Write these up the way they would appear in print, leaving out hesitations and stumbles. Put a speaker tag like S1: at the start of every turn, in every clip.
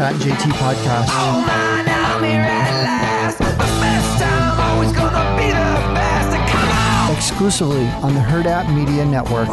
S1: Pat and JT podcast.
S2: Oh man, I'm here at last. The best time, always gonna be the best. Come on!
S1: Exclusively on the Hurrdat Media Network.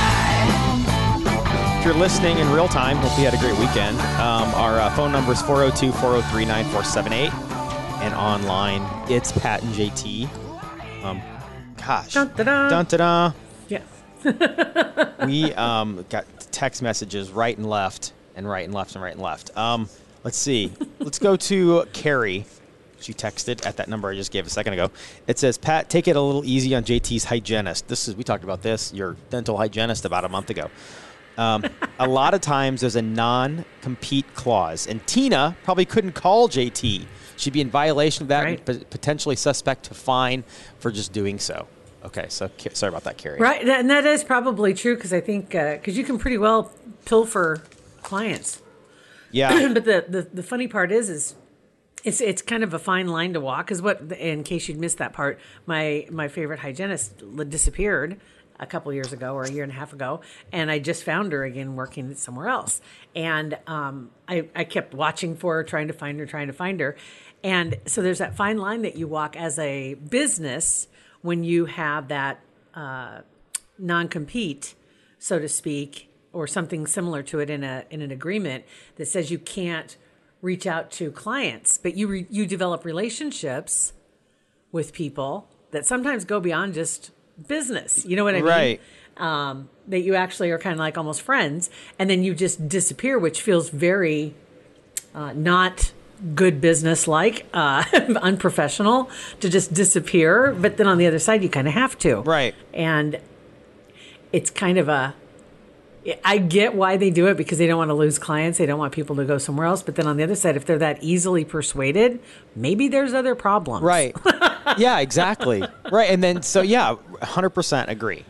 S3: If you're listening in real time, hope you had a great weekend. Our phone number is 402-403-9478. And online, it's Pat and JT. Gosh.
S4: Dun-da-da.
S3: Dun-da-da.
S4: Yeah.
S3: We got text messages right and left and right and left and right and left. Let's see. Let's go to Carrie. She texted at that number I just gave a second ago. It says, Pat, take it a little easy on JT's hygienist. We talked about this, your dental hygienist, about a month ago. A lot of times there's a non-compete clause, and Tina probably couldn't call JT. She'd be in violation of that,
S4: Right.
S3: and potentially suspect to fine for just doing so. Okay, so sorry about that, Carrie.
S4: Right, and that is probably true because I think because you can pretty well pilfer clients.
S3: Yeah.
S4: But the funny part is it's kind of a fine line to walk. Because in case you'd missed that part, my favorite hygienist disappeared a couple years ago or a year and a half ago, and I just found her again working somewhere else. And I kept watching for her, trying to find her. And so there's that fine line that you walk as a business when you have that non-compete, so to speak, or something similar to it in an agreement that says you can't reach out to clients, but you develop relationships with people that sometimes go beyond just business. You know what I mean?
S3: Right.
S4: That you actually are kind of like almost friends, and then you just disappear, which feels very not good business like, unprofessional to just disappear. But then on the other side, you kind of have to.
S3: Right.
S4: And it's kind of I get why they do it because they don't want to lose clients. They don't want people to go somewhere else. But then on the other side, if they're that easily persuaded, maybe there's other problems.
S3: Right. Yeah, exactly. Right. And then, 100% agree.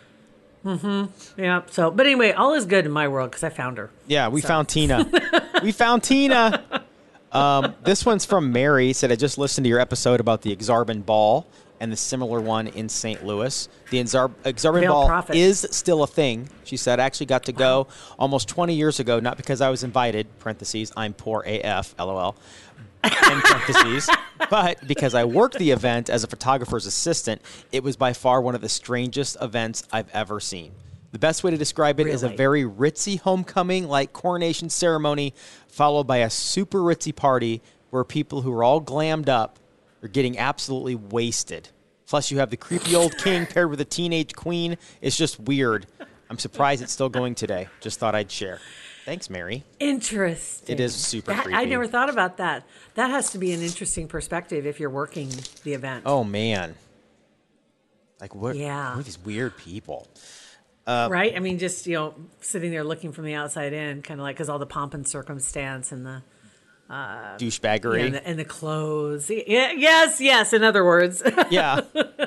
S4: Yeah. So, but anyway, all is good in my world because I found her.
S3: Yeah, we found Tina. We found Tina. This one's from Mary. Said, I just listened to your episode about the Exarban Ball and the similar one in St. Louis. The Exarban
S4: Veiled
S3: Ball
S4: Prophet.
S3: is still a thing. She said, I actually got to go almost 20 years ago, not because I was invited, parentheses, I'm poor AF, LOL, in parentheses, but because I worked the event as a photographer's assistant. It was by far one of the strangest events I've ever seen. The best way to describe it is a
S4: Really?
S3: very ritzy homecoming, like coronation ceremony, followed by a super ritzy party where people who are all glammed up are getting absolutely wasted. Plus, you have the creepy old king paired with a teenage queen. It's just weird. I'm surprised it's still going today. Just thought I'd share. Thanks, Mary.
S4: Interesting.
S3: It is super creepy.
S4: I never thought about that. That has to be an interesting perspective if you're working the event.
S3: Oh, man. Like, what?
S4: Yeah.
S3: What are these weird people?
S4: Right? I mean, just, sitting there looking from the outside in, kind of like, because all the pomp and circumstance and the
S3: Douchebaggery.
S4: and the clothes. Yeah, yes, in other words.
S3: Yeah.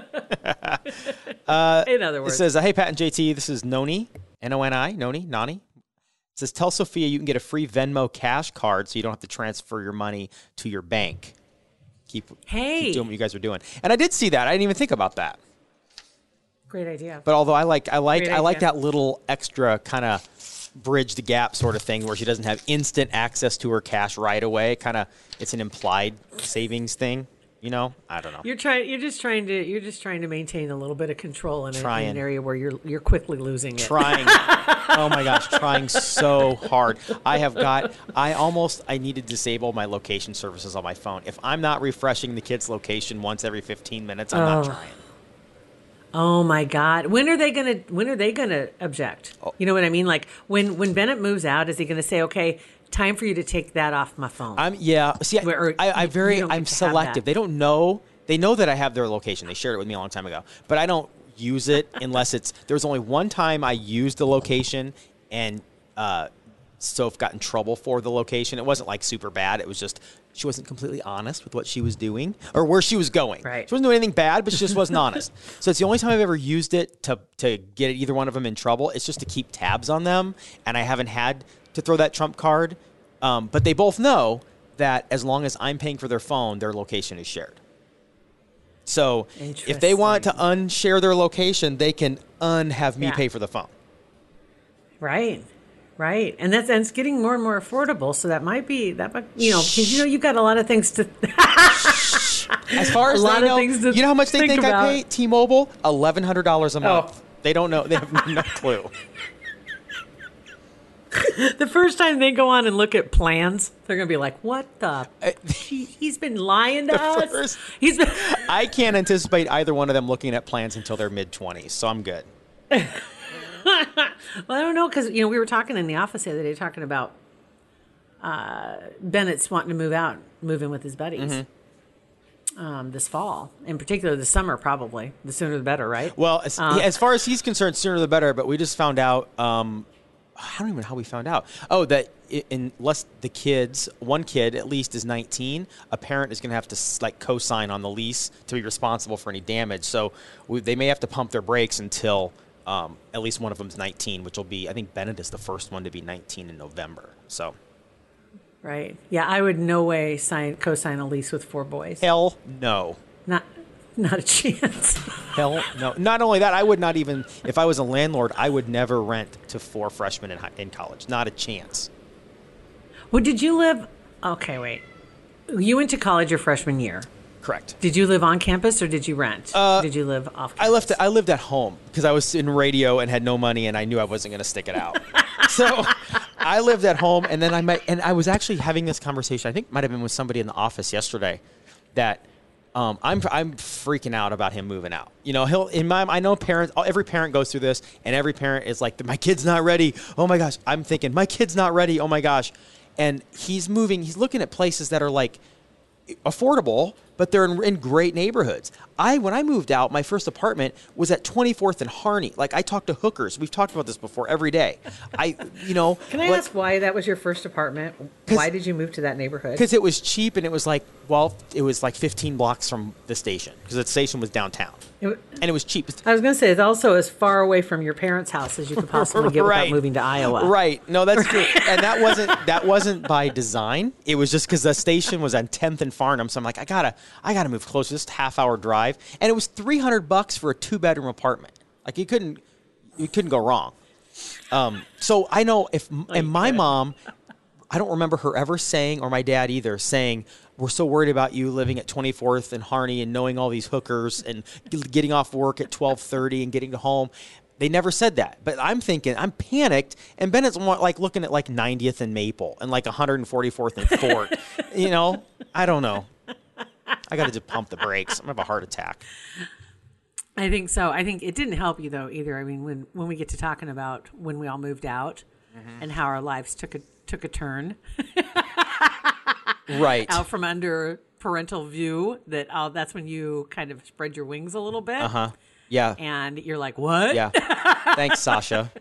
S4: In other words.
S3: It says, hey, Pat and JT, this is Noni, Noni, Nani. It says, tell Sophia you can get a free Venmo cash card so you don't have to transfer your money to your bank. Keep doing what you guys are doing. And I did see that. I didn't even think about that.
S4: Great idea.
S3: But although I like
S4: idea.
S3: that little extra kind of bridge the gap sort of thing where she doesn't have instant access to her cash right away. It's an implied savings thing. I don't know.
S4: You're just trying to maintain a little bit of control in an area where you're quickly losing it.
S3: Trying. Oh my gosh, trying so hard. I need to disable my location services on my phone. If I'm not refreshing the kid's location once every 15 minutes, I'm not trying.
S4: Oh my God! When are they gonna object? You know what I mean? Like when Bennett moves out, is he gonna say, "Okay, time for you to take that off my phone"?
S3: See, I'm selective.
S4: that.
S3: They don't know. They know that I have their location. They shared it with me a long time ago, but I don't use it unless there was only one time I used the location, and Soph got in trouble for the location. It wasn't like super bad. It was just she wasn't completely honest with what she was doing or where she was going.
S4: Right.
S3: She wasn't doing anything bad, but she just wasn't honest. So it's the only time I've ever used it to get either one of them in trouble. It's just to keep tabs on them, and I haven't had to throw that trump card. But they both know that as long as I'm paying for their phone, their location is shared. So if they want to unshare their location, they can have me pay for the phone.
S4: Right. Right, and it's getting more and more affordable. So that might be because you've got a lot of things to.
S3: As far as
S4: A lot
S3: they
S4: of
S3: know,
S4: things to
S3: you know how much they
S4: think
S3: think I
S4: about.
S3: pay? T-Mobile, $1,100 a month.
S4: Oh.
S3: They don't know. They have no clue.
S4: The first time they go on and look at plans, they're going to be like, "What the? He's been lying to us.
S3: first-
S4: He's been."
S3: I can't anticipate either one of them looking at plans until they're mid-20s, so I'm good.
S4: Well, I don't know because we were talking in the office the other day talking about Bennett's wanting to move in with his buddies this fall, in particular this summer, probably the sooner the better, right?
S3: Well, as far as he's concerned, sooner the better. But we just found out. I don't even know how we found out. Oh, that unless one kid at least is 19, a parent is going to have to co-sign on the lease to be responsible for any damage. So they may have to pump their brakes until at least one of them is 19, which will be, I think Bennett is the first one to be 19 in November. So.
S4: Right. Yeah, I would no way co-sign a lease with 4 boys.
S3: Hell no.
S4: Not a chance.
S3: Hell no. Not only that, I would not even, if I was a landlord, I would never rent to 4 freshmen in college. Not a chance.
S4: Well, did you live? Okay, wait. You went to college your freshman year.
S3: Correct.
S4: Did you live on campus or did you rent? Did you live off campus?
S3: I lived at home because I was in radio and had no money and I knew I wasn't going to stick it out. So I lived at home and then I was actually having this conversation. I think it might have been with somebody in the office yesterday that I'm freaking out about him moving out. I know parents, every parent goes through this and every parent is like, my kid's not ready. Oh my gosh. I'm thinking my kid's not ready. Oh my gosh. And he's looking at places that are like affordable, but they're in great neighborhoods. When I moved out, my first apartment was at 24th and Harney. Like, I talked to hookers. We've talked about this before every day.
S4: Can I ask why that was your first apartment? Why did you move to that neighborhood?
S3: Because it was cheap and it was like 15 blocks from the station because the station was downtown. And it was cheap.
S4: I was going to say, it's also as far away from your parents' house as you could possibly get without moving to Iowa.
S3: Right. No, that's true. And that wasn't by design. It was just because the station was on 10th and Farnham. So I'm like, I gotta move closer. Just half-hour drive. And it was $300 for a 2-bedroom apartment. Like, you couldn't go wrong. So I know my mom, I don't remember her ever saying, or my dad either, saying, we're so worried about you living at 24th and Harney and knowing all these hookers and getting off work at 12:30 and getting to home. They never said that. But I'm thinking, I'm panicked, and Bennett's looking at 90th and Maple and 144th and Fort. I don't know. I got to just pump the brakes. I'm going to have a heart attack.
S4: I think so. I think it didn't help you, though, either. I mean, when we get to talking about when we all moved out and how our lives took a turn.
S3: Right.
S4: Out from under parental view, that's when you kind of spread your wings a little bit.
S3: Uh-huh. Yeah.
S4: And you're like, what?
S3: Yeah. Thanks, Sasha.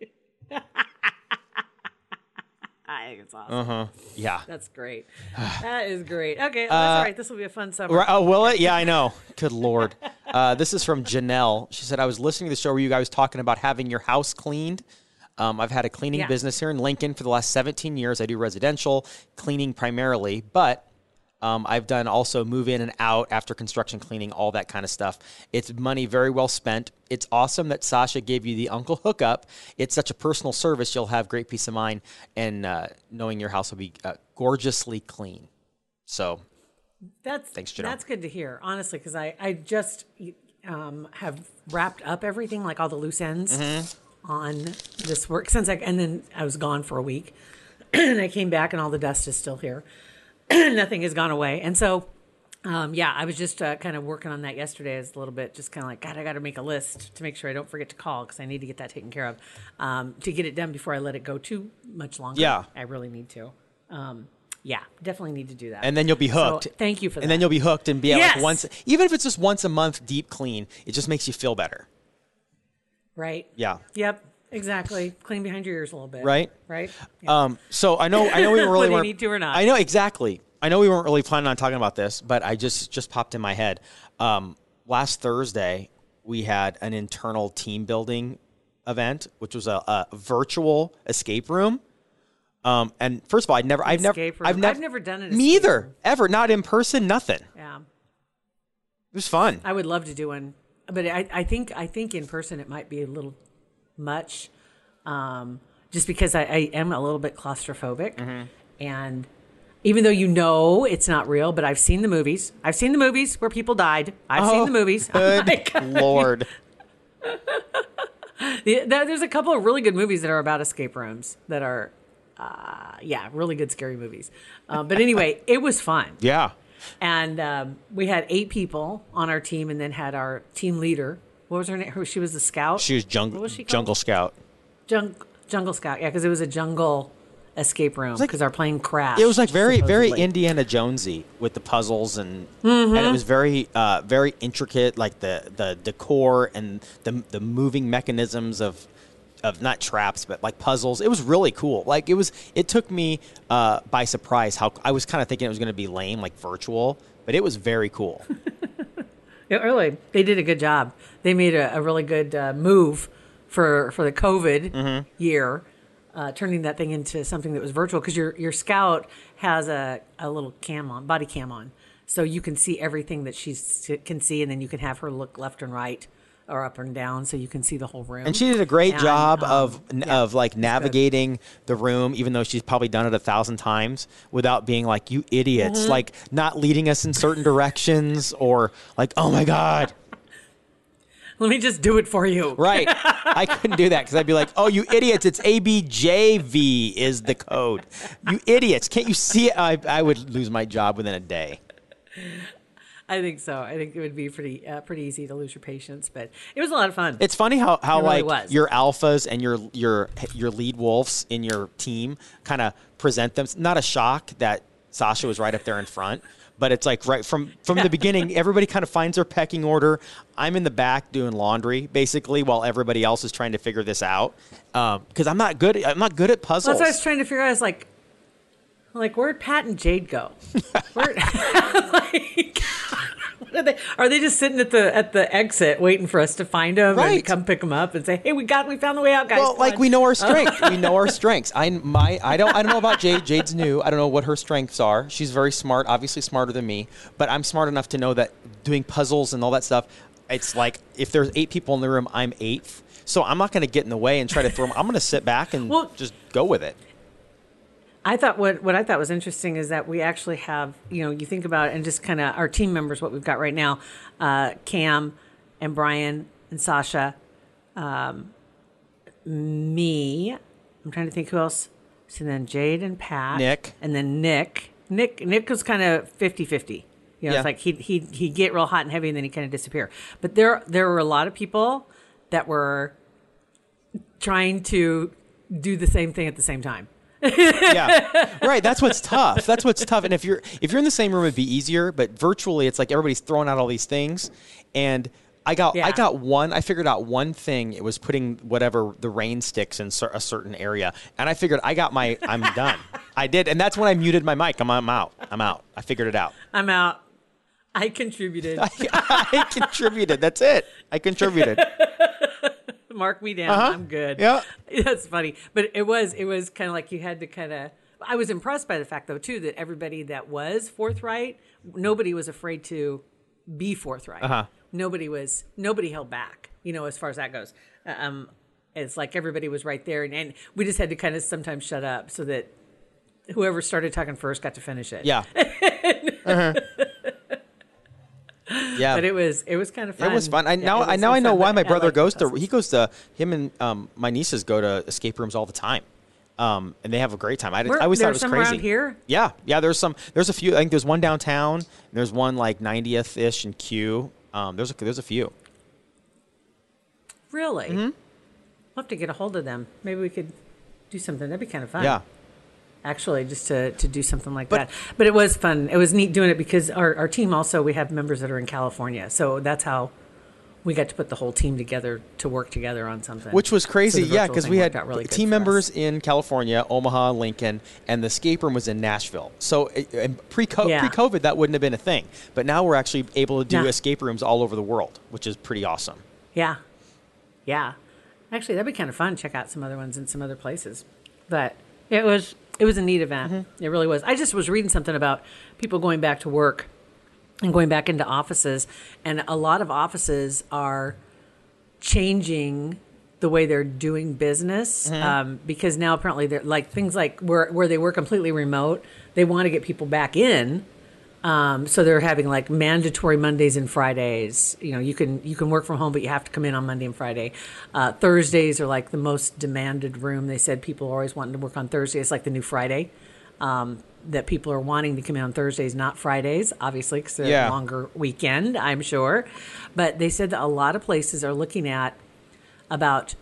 S4: I think it's awesome.
S3: Uh-huh. Yeah.
S4: That's great. That is great. Okay, that's all right. This will be a fun summer.
S3: Right, oh, will it? Yeah, I know. Good Lord. This is from Janelle. She said, I was listening to the show where you guys were talking about having your house cleaned. I've had a cleaning business here in Lincoln for the last 17 years. I do residential cleaning primarily, but I've done also move in and out after construction cleaning, all that kind of stuff. It's money very well spent. It's awesome that Sasha gave you the uncle hookup. It's such a personal service. You'll have great peace of mind and knowing your house will be gorgeously clean. So thanks, Janelle.
S4: That's good to hear, honestly, because I just have wrapped up everything, like all the loose ends on this work and then I was gone for a week and I came back and all the dust is still here. Nothing has gone away. And so, I was just kind of working on that yesterday as a little bit, just kind of like, God, I got to make a list to make sure I don't forget to call because I need to get that taken care of to get it done before I let it go too much longer.
S3: Yeah.
S4: I really need to. Definitely need to do that.
S3: And then you'll be hooked.
S4: So, thank you for that.
S3: And then you'll be hooked and be
S4: Yes.
S3: like once, even if it's just once a month deep clean, it just makes you feel better.
S4: Right.
S3: Yeah.
S4: Yep. Exactly. Clean behind your ears a little bit.
S3: Right.
S4: Right. Yeah.
S3: So I know we weren't really
S4: Whether you
S3: weren't-
S4: need to or not.
S3: I know exactly. I know we weren't really planning on talking about this, but I just popped in my head. Last Thursday we had an internal team building event, which was a virtual escape room. And first of all, I've never
S4: I've never done it.
S3: Me either. Ever. Not in person. Nothing.
S4: Yeah.
S3: It was fun.
S4: I would love to do one, but I think in person it might be a little much. just because I am a little bit claustrophobic.
S3: Mm-hmm.
S4: And even though it's not real, but I've seen the movies. I've seen the movies where people died. I've seen the movies.
S3: Good Lord.
S4: There's a couple of really good movies that are about escape rooms that are, really good scary movies. But anyway, it was fun.
S3: Yeah.
S4: And we had 8 people on our team, and then had our team leader. What was her name? She was the scout.
S3: She was
S4: What was she called?
S3: Jungle Scout.
S4: Jungle Scout. Yeah, because it was a jungle escape room because our plane crashed.
S3: It was like very
S4: supposedly.
S3: Indiana Jonesy with the puzzles and it was very very intricate, like the decor and the moving mechanisms of not traps but like puzzles. It was really cool. Like it took me by surprise how I was kind of thinking it was going to be lame, like virtual, but it was very cool.
S4: They did a good job. They made a really good move for the COVID year. Turning that thing into something that was virtual, because your scout has a little body cam on, so you can see everything that she can see, and then you can have her look left and right or up and down, so you can see the whole room.
S3: And she did a great job of like
S4: good.
S3: navigating the room, even though she's probably done it 1,000 times, without being like, you idiots, like not leading us in certain directions or like, oh my God.
S4: Let me just do it for you.
S3: Right. I couldn't do that because I'd be like, oh, you idiots, it's ABJV is the code. You idiots. Can't you see it? I would lose my job within a day.
S4: I think so. I think it would be pretty easy to lose your patience, but it was a lot of fun.
S3: It's funny how
S4: really
S3: like
S4: was.
S3: your alphas and your lead wolves in your team kind of present them. It's not a shock that Sasha was right up there in front. But it's like right from the beginning, everybody kind of finds their pecking order. I'm in the back doing laundry, basically, while everybody else is trying to figure this out. Because I'm not good at puzzles.
S4: That's what I was trying to figure out. I was like, where'd Pat and Jade go? Are they just sitting at the exit waiting for us to find them and come pick them up and say, hey, we found the way out, guys.
S3: Well, like we know our strengths. We know our strengths. I don't know about Jade. Jade's new. I don't know what her strengths are. She's very smart, obviously smarter than me. But I'm smart enough to know that doing puzzles and all that stuff, it's like if there's 8 people in the room, I'm 8th. So I'm not going to get in the way and try to throw them. I'm going to sit back and just go with it.
S4: I thought what I thought was interesting is that we actually have, you think about it and just kind of our team members, what we've got right now, Cam and Brian and Sasha, me, I'm trying to think who else. So then Jade and Pat.
S3: Nick.
S4: And then Nick. Nick was kind of 50-50. It's like he'd get real hot and heavy and then he'd kind of disappear. But there were a lot of people that were trying to do the same thing at the same time.
S3: Yeah, right. That's what's tough. And if you're in the same room, it'd be easier. But virtually, it's like everybody's throwing out all these things. And I figured out one thing. It was putting whatever the rain sticks in a certain area. And I figured I'm done. I did. And that's when I muted my mic. I'm out. I figured it out.
S4: I'm out. I contributed.
S3: I contributed. That's it. I contributed.
S4: Mark me down. I'm good.
S3: Yeah.
S4: That's funny. But it was kind of like you had to kind of, I was impressed by the fact though too, that everybody that was forthright, nobody was afraid to be forthright. Nobody held back, as far as that goes. It's like everybody was right there and we just had to kind of sometimes shut up so that whoever started talking first got to finish it.
S3: Yeah. Yeah,
S4: but it was kind of fun.
S3: It was fun. I know why my brother goes to. He goes to him and my nieces go to escape rooms all the time, and they have a great time. I always thought it was crazy.
S4: Around here?
S3: Yeah. There's a few. I think there's one downtown. And there's one like 90th ish in Q. There's a few.
S4: Really? Mm-hmm. We'll have to get a hold of them. Maybe we could do something. That'd be kind of fun.
S3: Yeah.
S4: Actually, just to do something like that. But it was fun. It was neat doing it because our team also, we have members that are in California. So that's how we got to put the whole team together to work together on something.
S3: Which was crazy,
S4: so
S3: because we had really team members in California, Omaha, Lincoln, and the escape room was in Nashville. So pre-COVID, that wouldn't have been a thing. But now we're actually able to do escape rooms all over the world, which is pretty awesome.
S4: Yeah. Yeah. Actually, that'd be kind of fun. Check out some other ones in some other places. But it was a neat event. Mm-hmm. It really was. I just was reading something about people going back to work and going back into offices. And a lot of offices are changing the way they're doing business, because now apparently they're like things like where they were completely remote, they want to get people back in. So they're having like mandatory Mondays and Fridays. You know, you can work from home, but you have to come in on Monday and Friday. Thursdays are like the most demanded room. They said people are always wanting to work on Thursday. It's like the new Friday. That people are wanting to come in on Thursdays, not Fridays, obviously, because they're a longer weekend, I'm sure. But they said that a lot of places are looking at about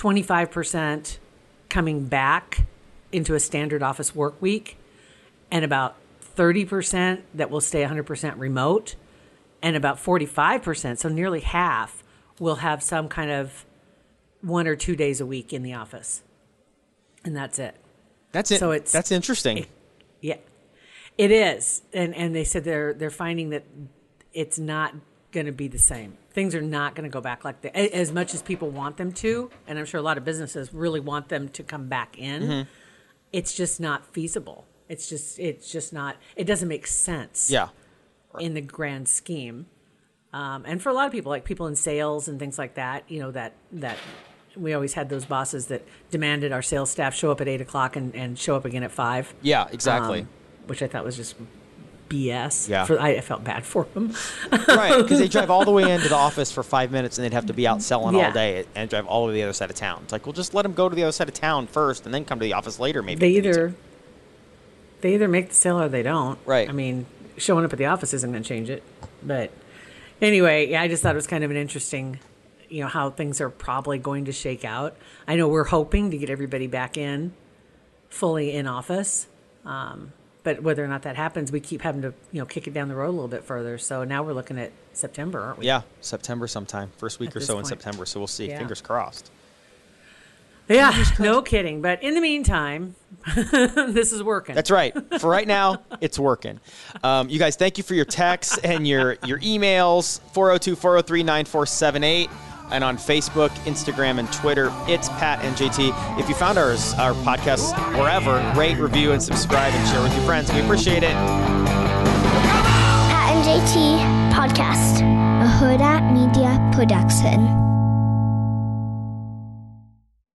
S4: 25% coming back into a standard office work week, and about 30% that will stay 100% remote, and about 45%, so nearly half, will have some kind of 1 or 2 days a week in the office. And that's it.
S3: That's it.
S4: So
S3: that's interesting.
S4: Yeah, it is. And they said they're finding that it's not going to be the same. Things are not going to go back like that as much as people want them to. And I'm sure a lot of businesses really want them to come back in. It's just not feasible. It's just not, it doesn't make sense.
S3: Yeah.
S4: In the grand scheme. And for a lot of people, like people in sales and things like that, you know, that we always had those bosses that demanded our sales staff show up at 8:00 and show up again at 5.
S3: Yeah, exactly.
S4: Which I thought was just BS.
S3: Yeah.
S4: I felt bad for them.
S3: Right, because they drive all the way into the office for 5 minutes and they'd have to be out selling all day and drive all the way to the other side of town. It's like, well, just let them go to the other side of town first and then come to the office later maybe.
S4: They either make the sale or they don't.
S3: Right.
S4: I mean, showing up at the office isn't going to change it. But anyway, I just thought it was kind of an interesting, you know, how things are probably going to shake out. I know we're hoping to get everybody back in fully in office. But whether or not that happens, we keep having to, you know, kick it down the road a little bit further. So now we're looking at September, aren't we?
S3: Yeah, September sometime. First week
S4: At
S3: or
S4: this
S3: so in
S4: point.
S3: September. So we'll see.
S4: Yeah.
S3: Fingers crossed.
S4: Yeah, no kidding. But in the meantime, this is working.
S3: That's right. For right now, it's working. You guys, thank you for your texts and your emails. 402-403-9478. And on Facebook, Instagram, and Twitter, it's Pat and JT. If you found our podcast wherever, rate, review, and subscribe and share with your friends. We appreciate it.
S5: Pat and JT Podcast, a Huda Media Production.